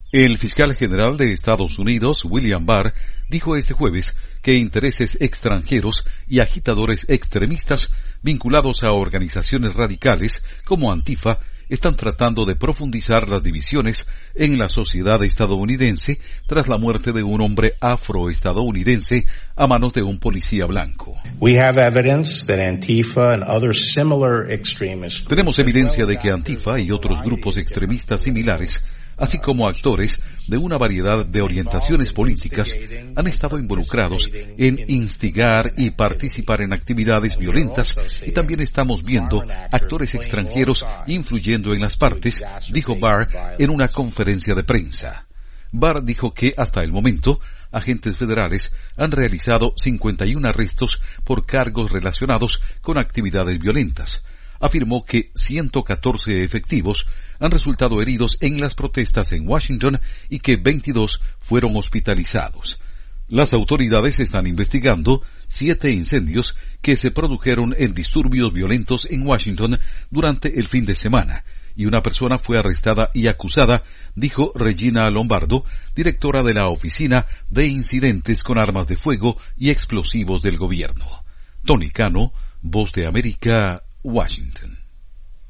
El fiscal general de Estados Unidos, William Barr, dijo este jueves que intereses extranjeros y agitadores extremistas vinculados a organizaciones radicales como Antifa están tratando de profundizar las divisiones en la sociedad estadounidense tras la muerte de un hombre afroestadounidense a manos de un policía blanco. Tenemos evidencia de que Antifa y otros grupos extremistas similares, así como actores de una variedad de orientaciones políticas, han estado involucrados en instigar y participar en actividades violentas, y también estamos viendo actores extranjeros influyendo en las partes, dijo Barr en una conferencia de prensa. Barr dijo que hasta el momento agentes federales han realizado 51 arrestos por cargos relacionados con actividades violentas. Afirmó que 114 efectivos han resultado heridos en las protestas en Washington y que 22 fueron hospitalizados. Las autoridades están investigando 7 incendios que se produjeron en disturbios violentos en Washington durante el fin de semana, y una persona fue arrestada y acusada, dijo Regina Lombardo, directora de la Oficina de Incidentes con Armas de Fuego y Explosivos del Gobierno. Tony Cano, Voz de América, Washington.